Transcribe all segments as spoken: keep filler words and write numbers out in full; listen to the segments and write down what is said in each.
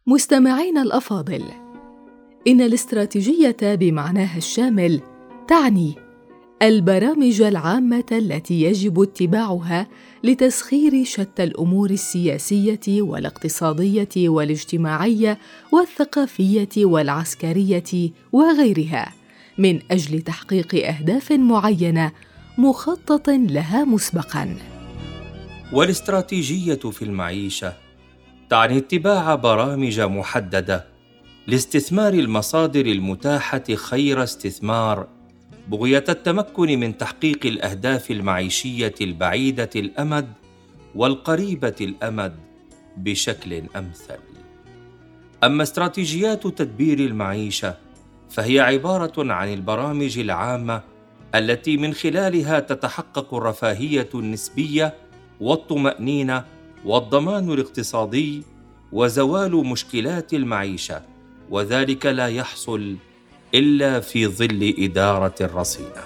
مستمعينا الأفاضل، إن الاستراتيجية بمعناها الشامل تعني البرامج العامة التي يجب اتباعها لتسخير شتى الأمور السياسية والاقتصادية والاجتماعية والثقافية والعسكرية وغيرها من أجل تحقيق أهداف معينة مخطط لها مسبقاً. والاستراتيجية في المعيشة تعني اتباع برامج محددة لاستثمار المصادر المتاحة خير استثمار بغية التمكن من تحقيق الأهداف المعيشية البعيدة الأمد والقريبة الأمد بشكل أمثل. أما استراتيجيات تدبير المعيشة فهي عبارة عن البرامج العامة التي من خلالها تتحقق الرفاهية النسبية والطمأنينة والضمان الاقتصادي وزوال مشكلات المعيشة، وذلك لا يحصل إلا في ظل إدارة رصينة.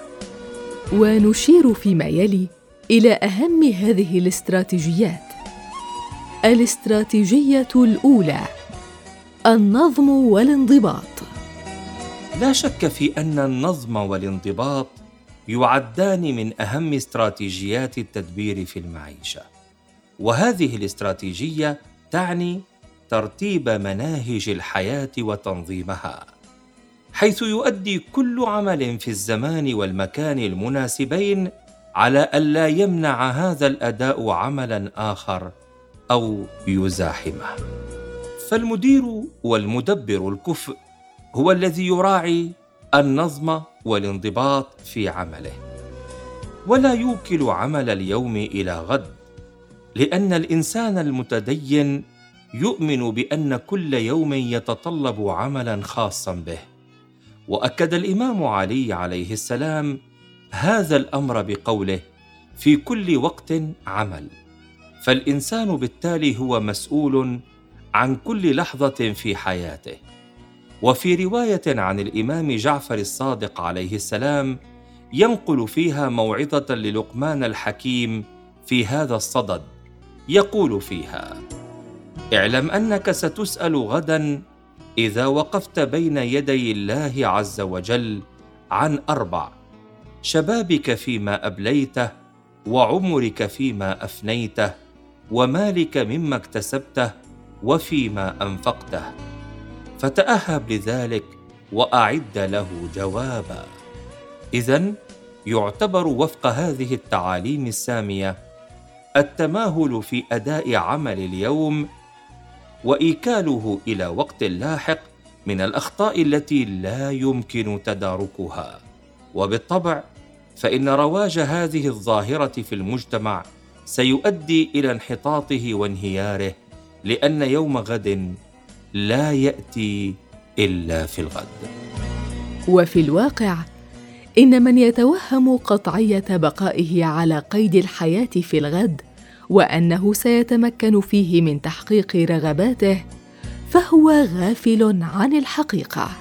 ونشير فيما يلي إلى أهم هذه الاستراتيجيات. الاستراتيجية الأولى: النظم والانضباط. لا شك في أن النظم والانضباط يعدان من أهم استراتيجيات التدبير في المعيشة، وهذه الاستراتيجية تعني ترتيب مناهج الحياة وتنظيمها، حيث يؤدي كل عمل في الزمان والمكان المناسبين على ألا يمنع هذا الأداء عملاً آخر أو يزاحمه. فالمدير والمدبر الكفء هو الذي يراعي النظم والانضباط في عمله، ولا يوكل عمل اليوم إلى غد، لأن الإنسان المتدين يؤمن بأن كل يوم يتطلب عملاً خاصاً به. وأكد الإمام علي عليه السلام هذا الأمر بقوله: في كل وقت عمل. فالإنسان بالتالي هو مسؤول عن كل لحظة في حياته. وفي رواية عن الإمام جعفر الصادق عليه السلام ينقل فيها موعظة للقمان الحكيم في هذا الصدد، يقول فيها: اعلم أنك ستسأل غداً إذا وقفت بين يدي الله عز وجل عن أربع: شبابك فيما أبليته، وعمرك فيما أفنيته، ومالك مما اكتسبته، وفيما أنفقته. فتأهب لذلك وأعد له جوابا. إذن يعتبر وفق هذه التعاليم السامية التماهل في أداء عمل اليوم وإيكاله إلى وقت لاحق من الأخطاء التي لا يمكن تداركها. وبالطبع فإن رواج هذه الظاهرة في المجتمع سيؤدي إلى انحطاطه وانهياره، لأن يوم غد لا يأتي إلا في الغد. وفي الواقع إن من يتوهم قطعية بقائه على قيد الحياة في الغد وأنه سيتمكن فيه من تحقيق رغباته فهو غافل عن الحقيقة.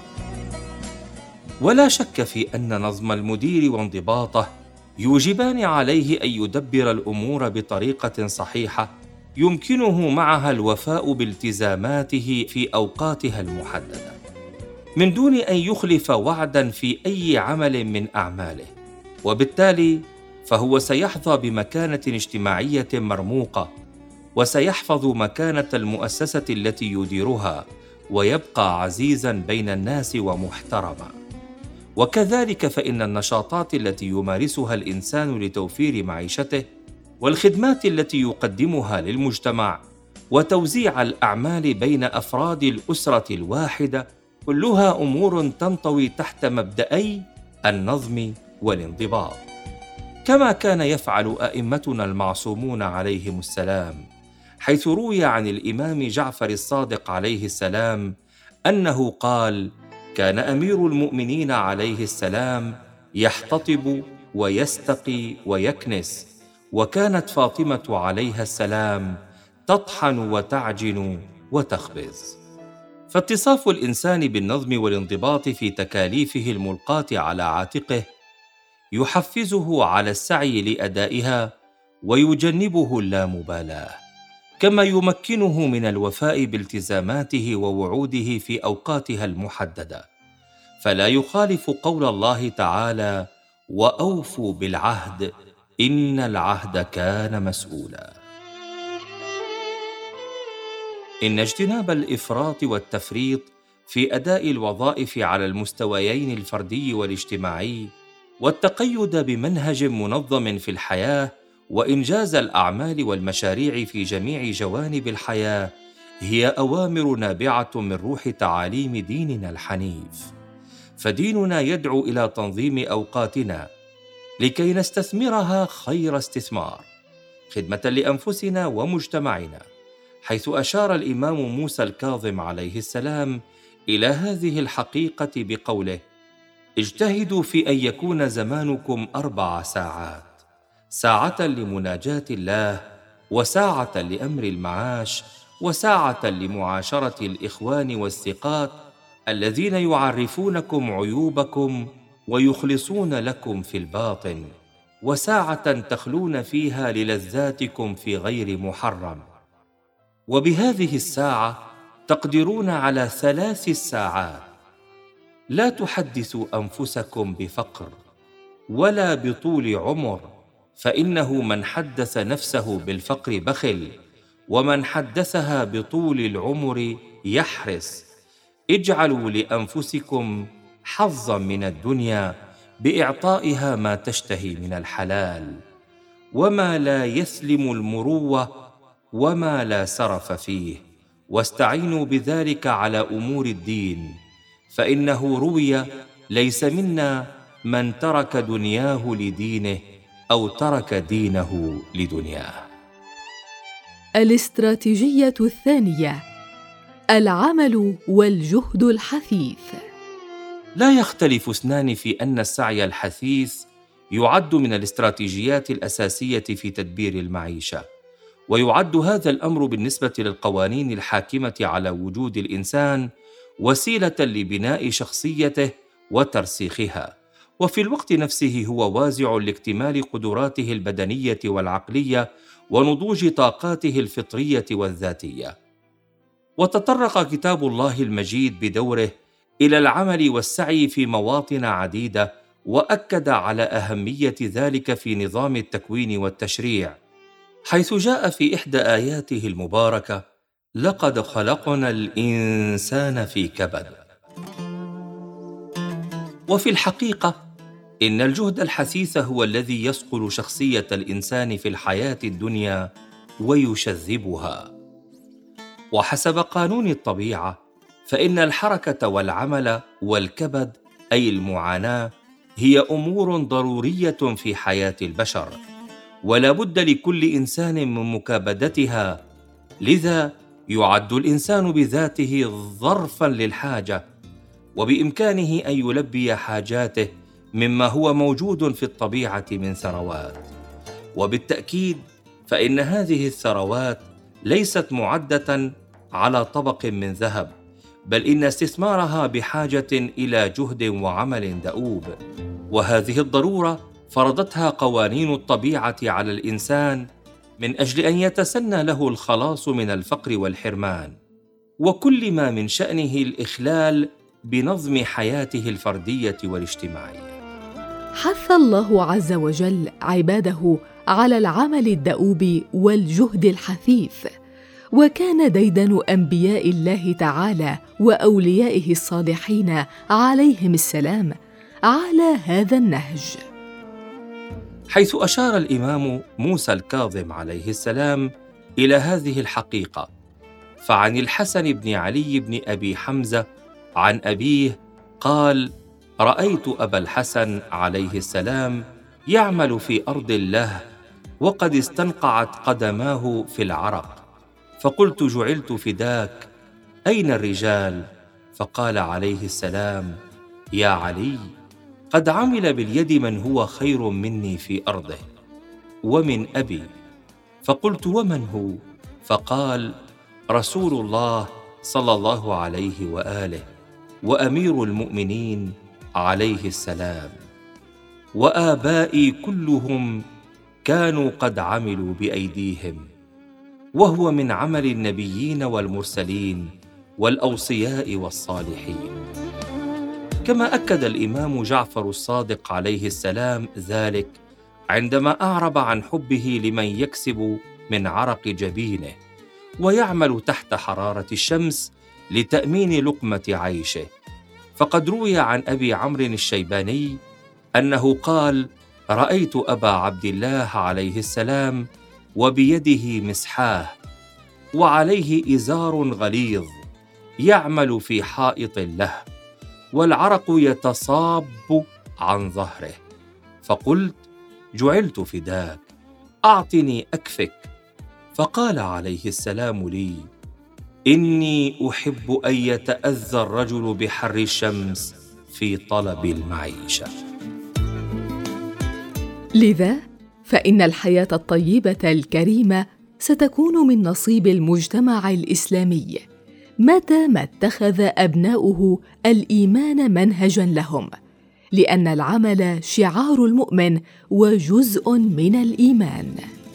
ولا شك في أن نظم المدير وانضباطه يوجبان عليه أن يدبر الأمور بطريقة صحيحة يمكنه معها الوفاء بالتزاماته في أوقاتها المحددة، من دون أن يخلف وعداً في أي عمل من أعماله. وبالتالي فهو سيحظى بمكانة اجتماعية مرموقة، وسيحفظ مكانة المؤسسة التي يديرها، ويبقى عزيزاً بين الناس ومحترما. وكذلك فإن النشاطات التي يمارسها الإنسان لتوفير معيشته، والخدمات التي يقدمها للمجتمع، وتوزيع الأعمال بين أفراد الأسرة الواحدة، كلها أمور تنطوي تحت مبدأي النظم والانضباط، كما كان يفعل أئمتنا المعصومون عليهم السلام، حيث روي عن الإمام جعفر الصادق عليه السلام أنه قال: كان أمير المؤمنين عليه السلام يحتطب ويستقي ويكنس، وكانت فاطمة عليها السلام تطحن وتعجن وتخبز. فاتصاف الإنسان بالنظم والانضباط في تكاليفه الملقاة على عاتقه يحفزه على السعي لأدائها ويجنبه اللامبالاة، كما يمكنه من الوفاء بالتزاماته ووعوده في أوقاتها المحددة، فلا يخالف قول الله تعالى: وأوفوا بالعهد إن العهد كان مسؤولا. إن اجتناب الإفراط والتفريط في أداء الوظائف على المستويين الفردي والاجتماعي، والتقيد بمنهج منظم في الحياة، وإنجاز الأعمال والمشاريع في جميع جوانب الحياة، هي أوامر نابعة من روح تعاليم ديننا الحنيف. فديننا يدعو إلى تنظيم أوقاتنا لكي نستثمرها خير استثمار، خدمة لأنفسنا ومجتمعنا، حيث أشار الإمام موسى الكاظم عليه السلام إلى هذه الحقيقة بقوله: اجتهدوا في أن يكون زمانكم أربع ساعات، ساعة لمناجاة الله، وساعة لأمر المعاش، وساعة لمعاشرة الإخوان والثقات الذين يعرفونكم عيوبكم ويخلصون لكم في الباطن، وساعة تخلون فيها للذاتكم في غير محرم. وبهذه الساعة تقدرون على ثلاث الساعات. لا تحدثوا أنفسكم بفقر ولا بطول عمر، فإنه من حدث نفسه بالفقر بخل، ومن حدثها بطول العمر يحرص. اجعلوا لأنفسكم حظا من الدنيا بإعطائها ما تشتهي من الحلال، وما لا يسلم المروة، وما لا سرف فيه، واستعينوا بذلك على أمور الدين، فإنه روي: ليس منا من ترك دنياه لدينه أو ترك دينه لدنياه. الاستراتيجية الثانية: العمل والجهد الحثيث. لا يختلف اثنان في أن السعي الحثيث يعد من الاستراتيجيات الأساسية في تدبير المعيشة، ويعد هذا الأمر بالنسبة للقوانين الحاكمة على وجود الإنسان وسيلة لبناء شخصيته وترسيخها، وفي الوقت نفسه هو وازع لاكتمال قدراته البدنية والعقلية ونضوج طاقاته الفطرية والذاتية. وتطرق كتاب الله المجيد بدوره إلى العمل والسعي في مواطن عديدة، وأكد على أهمية ذلك في نظام التكوين والتشريع، حيث جاء في إحدى آياته المباركة: لقد خلقنا الإنسان في كبد. وفي الحقيقة إن الجهد الحثيث هو الذي يصقل شخصية الإنسان في الحياة الدنيا ويشذبها. وحسب قانون الطبيعة، فإن الحركة والعمل والكبد أي المعاناة هي أمور ضرورية في حياة البشر، ولا بد لكل إنسان من مكابدتها، لذا يعد الإنسان بذاته ظرفاً للحاجة، وبإمكانه أن يلبي حاجاته مما هو موجود في الطبيعة من ثروات. وبالتأكيد فإن هذه الثروات ليست معدة على طبق من ذهب، بل إن استثمارها بحاجة إلى جهد وعمل دؤوب، وهذه الضرورة فرضتها قوانين الطبيعة على الإنسان من أجل أن يتسنى له الخلاص من الفقر والحرمان، وكل ما من شأنه الإخلال بنظم حياته الفردية والاجتماعية. حث الله عز وجل عباده على العمل الدؤوب والجهد الحثيث، وكان ديدن أنبياء الله تعالى وأوليائه الصالحين عليهم السلام على هذا النهج، حيث أشار الإمام موسى الكاظم عليه السلام إلى هذه الحقيقة. فعن الحسن بن علي بن أبي حمزة عن أبيه قال: رأيت أبا الحسن عليه السلام يعمل في أرض الله وقد استنقعت قدماه في العرق، فقلت: جعلت فداك، أين الرجال؟ فقال عليه السلام: يا علي، قد عمل باليد من هو خير مني في أرضه ومن أبي. فقلت: ومن هو؟ فقال: رسول الله صلى الله عليه وآله، وأمير المؤمنين عليه السلام، وآبائي كلهم كانوا قد عملوا بأيديهم، وهو من عمل النبيين والمرسلين والأوصياء والصالحين. كما أكد الإمام جعفر الصادق عليه السلام ذلك عندما أعرب عن حبه لمن يكسب من عرق جبينه ويعمل تحت حرارة الشمس لتأمين لقمة عيشه. فقد روي عن أبي عمرو الشيباني أنه قال: رأيت أبا عبد الله عليه السلام وبيده مسحاه وعليه إزار غليظ يعمل في حائط له، والعرق يتصاب عن ظهره، فقلت: جعلت فداك، أعطني أكفك. فقال عليه السلام لي: إني أحب أن يتأذى الرجل بحر الشمس في طلب المعيشة. لذا فإن الحياة الطيبة الكريمة ستكون من نصيب المجتمع الإسلامي متى ما اتخذ أبناؤه الإيمان منهجاً لهم، لأن العمل شعار المؤمن وجزء من الإيمان.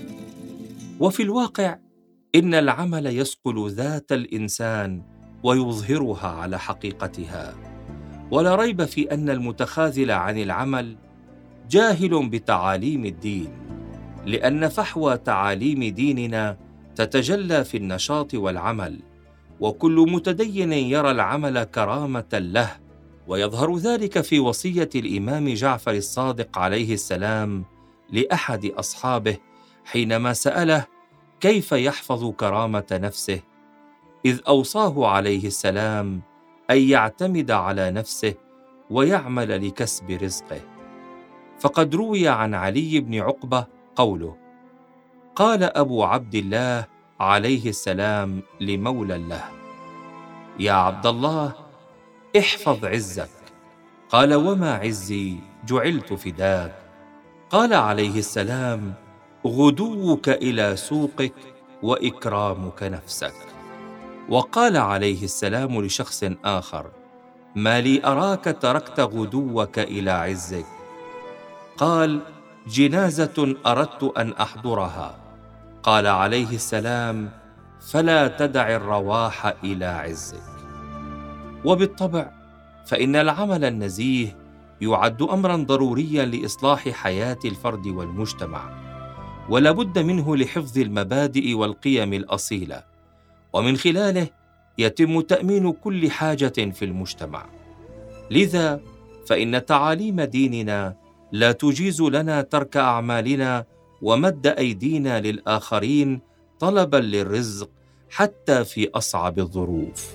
وفي الواقع إن العمل يصقل ذات الإنسان ويظهرها على حقيقتها، ولا ريب في أن المتخاذل عن العمل جاهل بتعاليم الدين، لأن فحوى تعاليم ديننا تتجلى في النشاط والعمل، وكل متدين يرى العمل كرامة له، ويظهر ذلك في وصية الإمام جعفر الصادق عليه السلام لأحد أصحابه حينما سأله كيف يحفظ كرامة نفسه، إذ أوصاه عليه السلام أن يعتمد على نفسه ويعمل لكسب رزقه. فقد روي عن علي بن عقبة قوله: قال أبو عبد الله عليه السلام لمولى له: يا عبد الله، احفظ عزك. قال: وما عزي؟ جعلت فداك. قال عليه السلام: غدوك إلى سوقك وإكرامك نفسك. وقال عليه السلام لشخص آخر: ما لي أراك تركت غدوك إلى عزك؟ قال: جنازة أردت أن أحضرها. قال عليه السلام: فلا تدع الرواح إلى عزك. وبالطبع فإن العمل النزيه يعد أمراً ضرورياً لإصلاح حياة الفرد والمجتمع، ولا بد منه لحفظ المبادئ والقيم الأصيلة، ومن خلاله يتم تأمين كل حاجة في المجتمع. لذا فإن تعاليم ديننا لا تجيز لنا ترك أعمالنا ومد أيدينا للآخرين طلباً للرزق حتى في أصعب الظروف.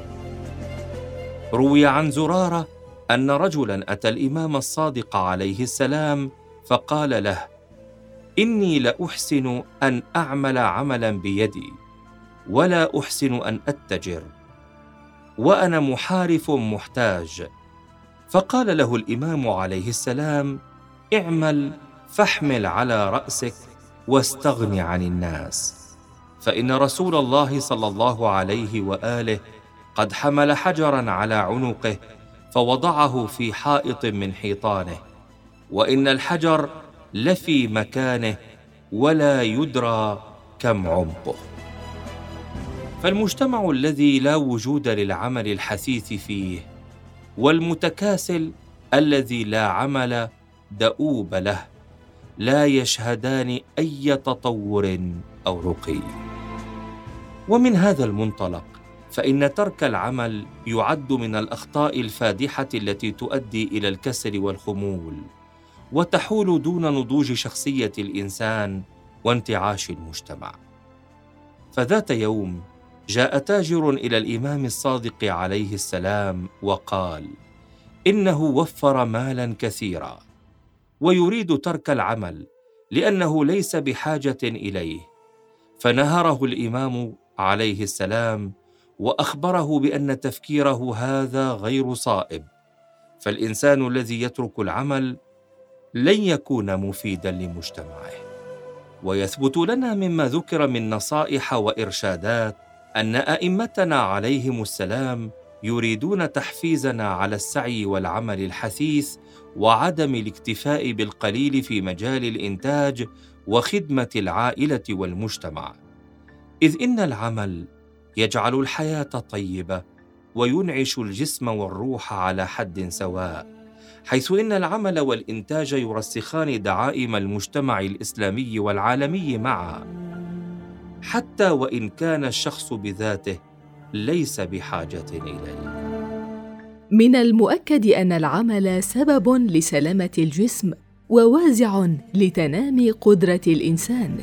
روي عن زرارة أن رجلاً أتى الإمام الصادق عليه السلام فقال له: إني لأحسن أن أعمل عملاً بيدي، ولا أحسن أن أتجر، وأنا محارف محتاج. فقال له الإمام عليه السلام: اعمل فاحمل على رأسك واستغن عن الناس، فإن رسول الله صلى الله عليه وآله قد حمل حجراً على عنقه فوضعه في حائط من حيطانه، وإن الحجر لفي مكانه ولا يدرى كم عمقه. فالمجتمع الذي لا وجود للعمل الحثيث فيه، والمتكاسل الذي لا عمل دؤوب له، لا يشهدان أي تطور أو رقي. ومن هذا المنطلق فإن ترك العمل يعد من الأخطاء الفادحة التي تؤدي إلى الكسل والخمول، وتحول دون نضوج شخصية الإنسان وانتعاش المجتمع. فذات يوم جاء تاجر إلى الإمام الصادق عليه السلام وقال: إنه وفر مالاً كثيراً ويريد ترك العمل لأنه ليس بحاجة إليه. فنهره الإمام عليه السلام وأخبره بأن تفكيره هذا غير صائب، فالإنسان الذي يترك العمل لن يكون مفيداً لمجتمعه. ويثبت لنا مما ذكر من نصائح وإرشادات أن أئمتنا عليهم السلام يريدون تحفيزنا على السعي والعمل الحثيث وعدم الاكتفاء بالقليل في مجال الإنتاج وخدمة العائلة والمجتمع، إذ إن العمل يجعل الحياة طيبة وينعش الجسم والروح على حد سواء، حيث إن العمل والإنتاج يرسخان دعائم المجتمع الإسلامي والعالمي معا، حتى وإن كان الشخص بذاته ليس بحاجة إليه. من المؤكد أن العمل سبب لسلامة الجسم ووازع لتنامي قدرة الإنسان.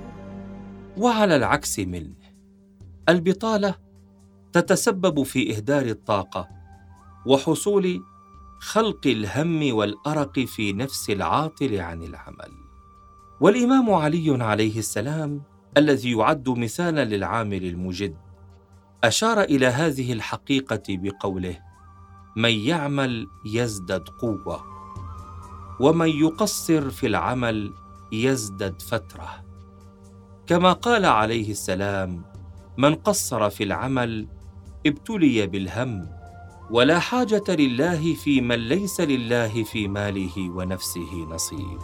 وعلى العكس منه، البطالة تتسبب في إهدار الطاقة وحصول خلق الهم والأرق في نفس العاطل عن العمل. والإمام علي عليه السلام الذي يعد مثالا للعامل المجد أشار إلى هذه الحقيقة بقوله: من يعمل يزدد قوة، ومن يقصر في العمل يزدد فترة. كما قال عليه السلام: من قصر في العمل ابتلي بالهم، ولا حاجة لله في من ليس لله في ماله ونفسه نصيب.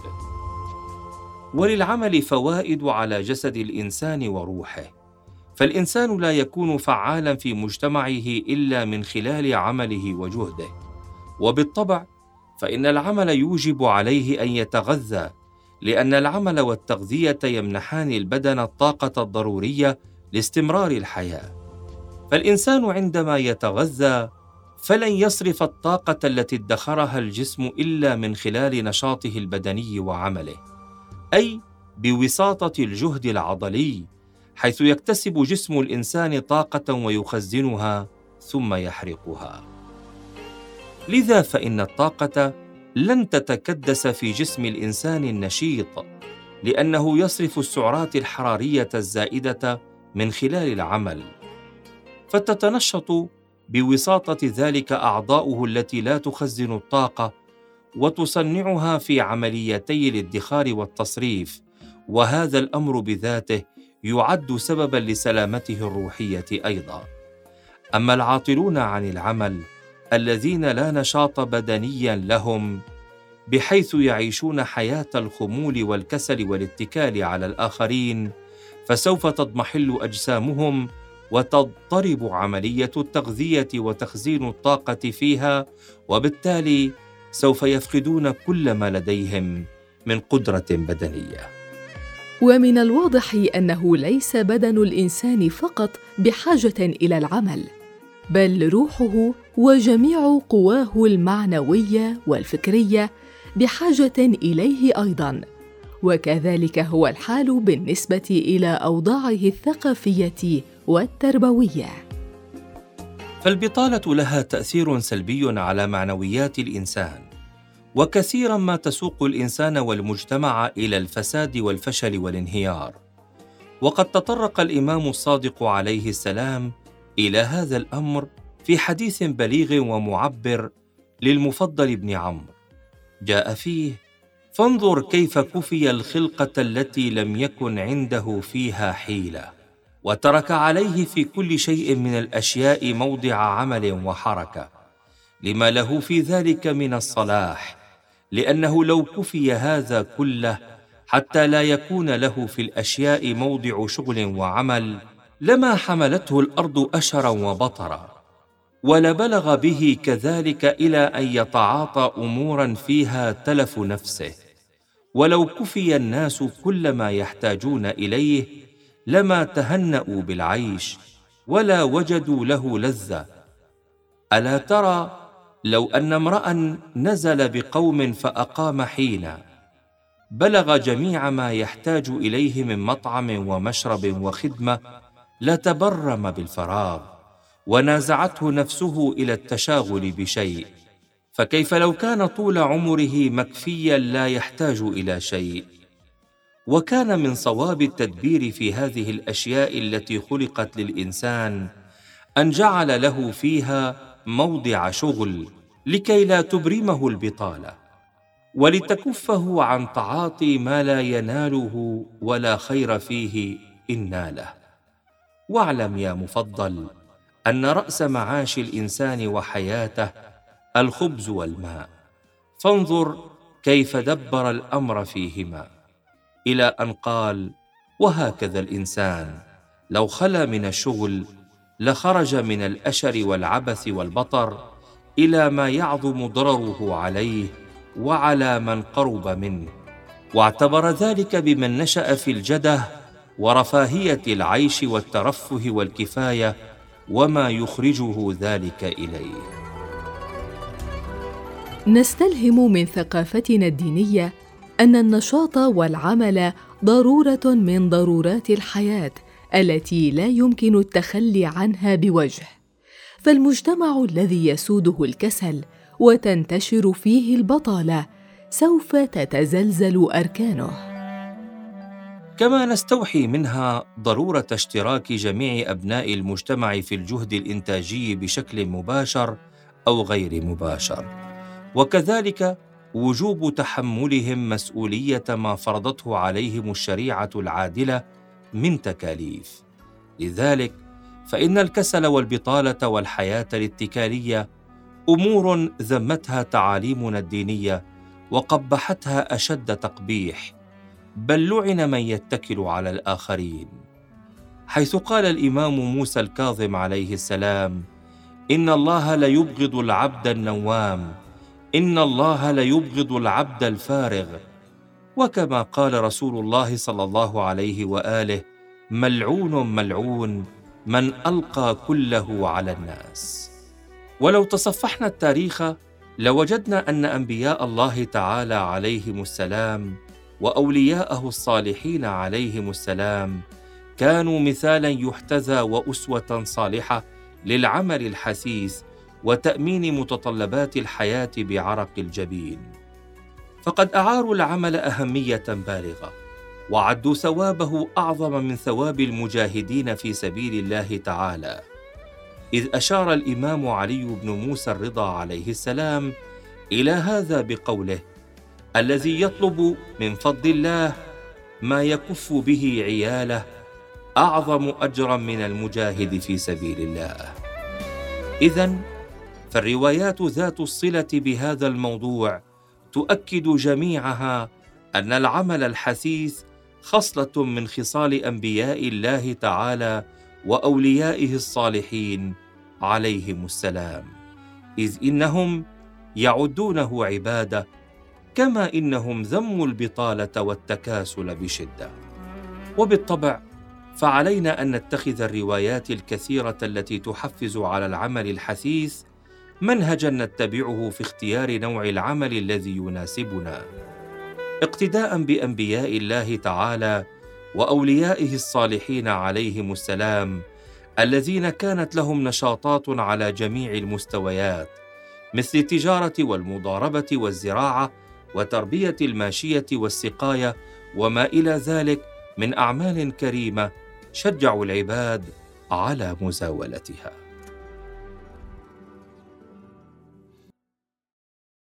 وللعمل فوائد على جسد الإنسان وروحه، فالإنسان لا يكون فعالا في مجتمعه إلا من خلال عمله وجهده، وبالطبع فإن العمل يوجب عليه أن يتغذى، لأن العمل والتغذية يمنحان البدن الطاقة الضرورية لاستمرار الحياة. فالإنسان عندما يتغذى فلن يصرف الطاقة التي ادخرها الجسم إلا من خلال نشاطه البدني وعمله، أي بوساطة الجهد العضلي، حيث يكتسب جسم الإنسان طاقة ويخزنها ثم يحرقها. لذا فإن الطاقة لن تتكدس في جسم الإنسان النشيط، لأنه يصرف السعرات الحرارية الزائدة من خلال العمل، فتتنشط بوساطة ذلك أعضاؤه التي لا تخزن الطاقة وتصنعها في عمليتي الادخار والتصريف، وهذا الأمر بذاته يعد سبباً لسلامته الروحية أيضاً. أما العاطلون عن العمل الذين لا نشاط بدنياً لهم، بحيث يعيشون حياة الخمول والكسل والاتكال على الآخرين، فسوف تضمحل أجسامهم وتضطرب عملية التغذية وتخزين الطاقة فيها، وبالتالي سوف يفقدون كل ما لديهم من قدرة بدنية. ومن الواضح أنه ليس بدن الإنسان فقط بحاجة إلى العمل، بل روحه وجميع قواه المعنوية والفكرية بحاجة إليه أيضاً، وكذلك هو الحال بالنسبة إلى أوضاعه الثقافية والتربوية. فالبطالة لها تأثير سلبي على معنويات الإنسان، وكثيراً ما تسوق الإنسان والمجتمع إلى الفساد والفشل والانهيار. وقد تطرق الإمام الصادق عليه السلام إلى هذا الأمر في حديث بليغ ومعبر للمفضل بن عمرو، جاء فيه: فانظر كيف كفي الخلقة التي لم يكن عنده فيها حيلة، وترك عليه في كل شيء من الأشياء موضع عمل وحركة، لما له في ذلك من الصلاح، لأنه لو كفي هذا كله حتى لا يكون له في الأشياء موضع شغل وعمل، لما حملته الأرض أشرا وبطرا، ولبلغ به كذلك إلى أن يتعاطى أمورا فيها تلف نفسه. ولو كفي الناس كل ما يحتاجون إليه لما تهنأوا بالعيش ولا وجدوا له لذة. ألا ترى لو أن امرأ نزل بقوم فأقام حينا، بلغ جميع ما يحتاج إليه من مطعم ومشرب وخدمة، لتبرم بالفراغ ونازعته نفسه إلى التشاغل بشيء، فكيف لو كان طول عمره مكفيا لا يحتاج إلى شيء؟ وكان من صواب التدبير في هذه الأشياء التي خلقت للإنسان أن جعل له فيها موضع شغل، لكي لا تبرمه البطالة، ولتكفه عن تعاطي ما لا يناله ولا خير فيه إن ناله. واعلم يا مفضل أن رأس معاش الإنسان وحياته الخبز والماء، فانظر كيف دبر الأمر فيهما، إلى أن قال: وهكذا الإنسان لو خلا من الشغل لخرج من الأشر والعبث والبطر إلى ما يعظم ضرره عليه وعلى من قرب منه، واعتبر ذلك بمن نشأ في الجده ورفاهية العيش والترفه والكفاية وما يخرجه ذلك إليه. نستلهم من ثقافتنا الدينية أن النشاط والعمل ضرورة من ضرورات الحياة التي لا يمكن التخلي عنها بوجه، فالمجتمع الذي يسوده الكسل وتنتشر فيه البطالة سوف تتزلزل أركانه. كما نستوحي منها ضرورة اشتراك جميع أبناء المجتمع في الجهد الإنتاجي بشكل مباشر أو غير مباشر، وكذلك وجوب تحملهم مسؤولية ما فرضته عليهم الشريعة العادلة من تكاليف. لذلك فإن الكسل والبطالة والحياة الاتكالية أمور ذمتها تعاليمنا الدينية وقبحتها أشد تقبيح، بل لعن من يتكل على الآخرين، حيث قال الإمام موسى الكاظم عليه السلام: إن الله ليبغض العبد النوام، إن الله ليبغض العبد الفارغ. وكما قال رسول الله صلى الله عليه وآله: ملعون ملعون من ألقى كله على الناس. ولو تصفحنا التاريخ لوجدنا أن أنبياء الله تعالى عليهم السلام وأولياءه الصالحين عليهم السلام كانوا مثالا يحتذى وأسوة صالحة للعمل الحثيث وتأمين متطلبات الحياة بعرق الجبين، فقد أعاروا العمل أهمية بالغة وعدوا ثوابه أعظم من ثواب المجاهدين في سبيل الله تعالى، إذ أشار الإمام علي بن موسى الرضا عليه السلام إلى هذا بقوله: الذي يطلب من فضل الله ما يكف به عياله أعظم أجرا من المجاهد في سبيل الله. إذن فالروايات ذات الصلة بهذا الموضوع تؤكد جميعها أن العمل الحثيث خصلة من خصال أنبياء الله تعالى وأوليائه الصالحين عليهم السلام، إذ إنهم يعدونه عبادة، كما إنهم ذموا البطالة والتكاسل بشدة. وبالطبع فعلينا أن نتخذ الروايات الكثيرة التي تحفز على العمل الحثيث منهجاً نتبعه في اختيار نوع العمل الذي يناسبنا، اقتداءً بأنبياء الله تعالى وأوليائه الصالحين عليهم السلام، الذين كانت لهم نشاطات على جميع المستويات، مثل التجارة والمضاربة والزراعة وتربية الماشية والسقاية وما إلى ذلك من أعمال كريمة شجعوا العباد على مزاولتها.